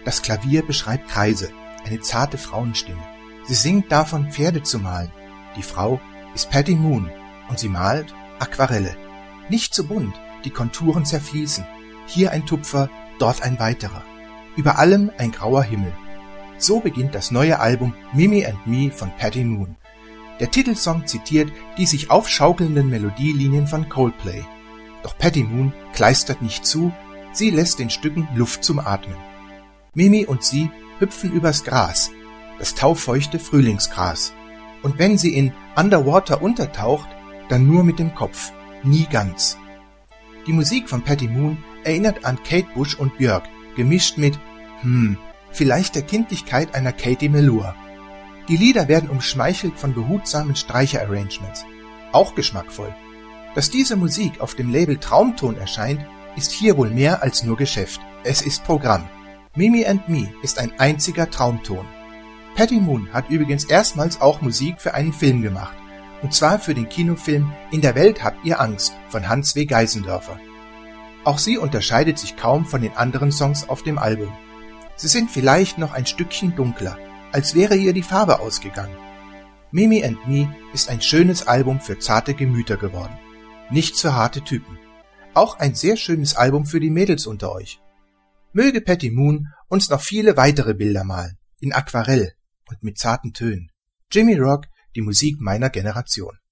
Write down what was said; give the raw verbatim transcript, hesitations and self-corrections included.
Das Klavier beschreibt Kreise, eine zarte Frauenstimme. Sie singt davon, Pferde zu malen. Die Frau ist Patty Moon und sie malt Aquarelle. Nicht zu bunt, die Konturen zerfließen. Hier ein Tupfer, dort ein weiterer. Über allem ein grauer Himmel. So beginnt das neue Album Mimi and Me von Patty Moon. Der Titelsong zitiert die sich aufschaukelnden Melodielinien von Coldplay. Doch Patty Moon kleistert nicht zu, sie lässt den Stücken Luft zum Atmen. Mimi und sie hüpfen übers Gras, das taufeuchte Frühlingsgras. Und wenn sie in Underwater untertaucht, dann nur mit dem Kopf, nie ganz. Die Musik von Patty Moon erinnert an Kate Bush und Björk, gemischt mit, hm, vielleicht der Kindlichkeit einer Katie Melua. Die Lieder werden umschmeichelt von behutsamen Streicher-Arrangements. Auch geschmackvoll. Dass diese Musik auf dem Label Traumton erscheint, ist hier wohl mehr als nur Geschäft. Es ist Programm. Mimi and Me ist ein einziger Traumton. Patty Moon hat übrigens erstmals auch Musik für einen Film gemacht. Und zwar für den Kinofilm In der Welt habt ihr Angst von Hans W. Geisendörfer. Auch sie unterscheidet sich kaum von den anderen Songs auf dem Album. Sie sind vielleicht noch ein Stückchen dunkler, als wäre ihr die Farbe ausgegangen. Mimi and Me ist ein schönes Album für zarte Gemüter geworden. Nicht für harte Typen. Auch ein sehr schönes Album für die Mädels unter euch. Möge Patty Moon uns noch viele weitere Bilder malen, in Aquarell und mit zarten Tönen. Jimmy Rock, die Musik meiner Generation.